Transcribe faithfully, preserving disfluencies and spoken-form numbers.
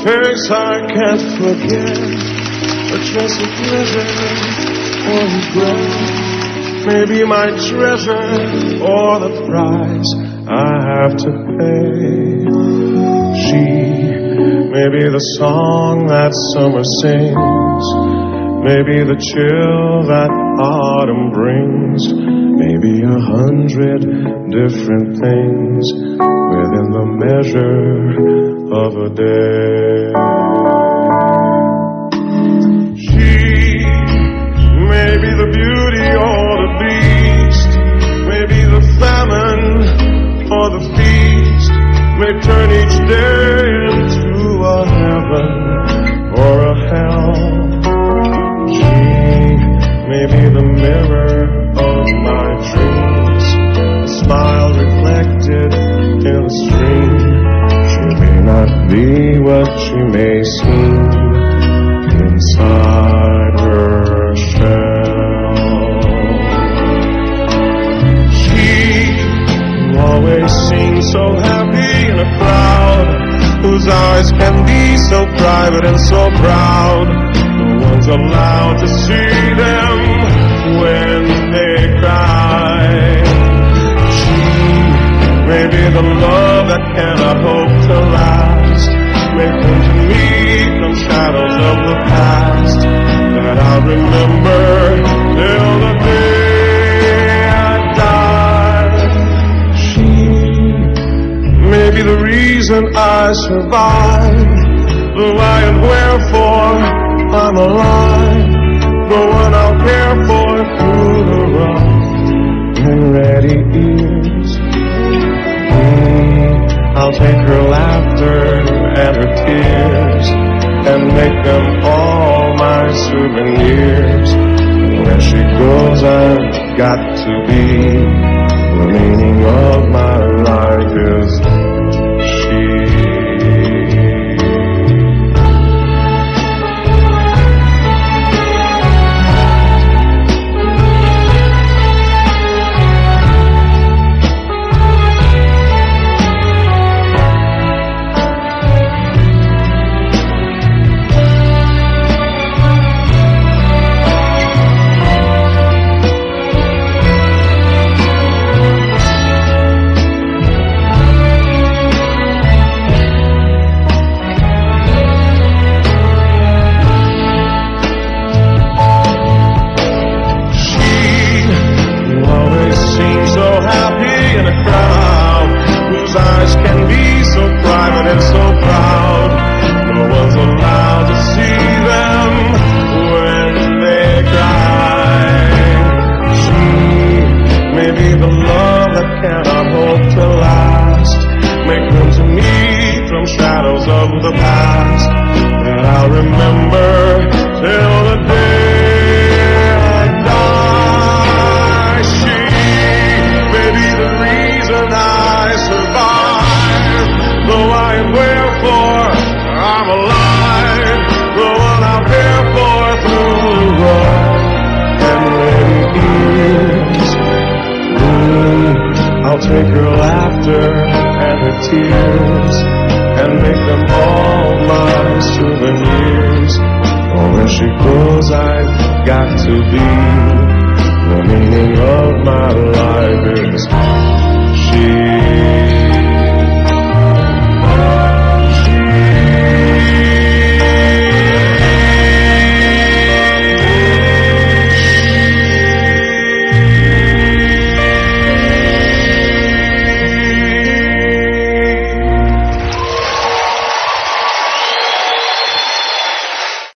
face I can't forget, a trace of pleasure or regret. Maybe my treasure or the price I have to pay. She may be the song that summer sings, maybe the chill that autumn brings, maybe a hundred different things within the measure of a day. She may be the beauty or the beast, maybe the famine or the feast, may turn each day into a heaven or a hell. She may be the mirror of my dreams, a smile reflected in a stream. She may not be what she may seem inside her shell. She always seems so happy in a crowd, whose eyes can be so private and so proud. No one's allowed to see them when they cry. She may be the love that cannot hope to last, may come to me from shadows of the past that I'll remember till the day I die. She may be the reason I survive, the why and wherefore I'm alive, the one I'll care for through the rough and ready years. Mm, I'll take her laughter and her tears and make them all my souvenirs. Where she goes I've got to be, the meaning of my life is she. Take her laughter and her tears and make them all my souvenirs. For where she goes I've got to be, the meaning of my life is she.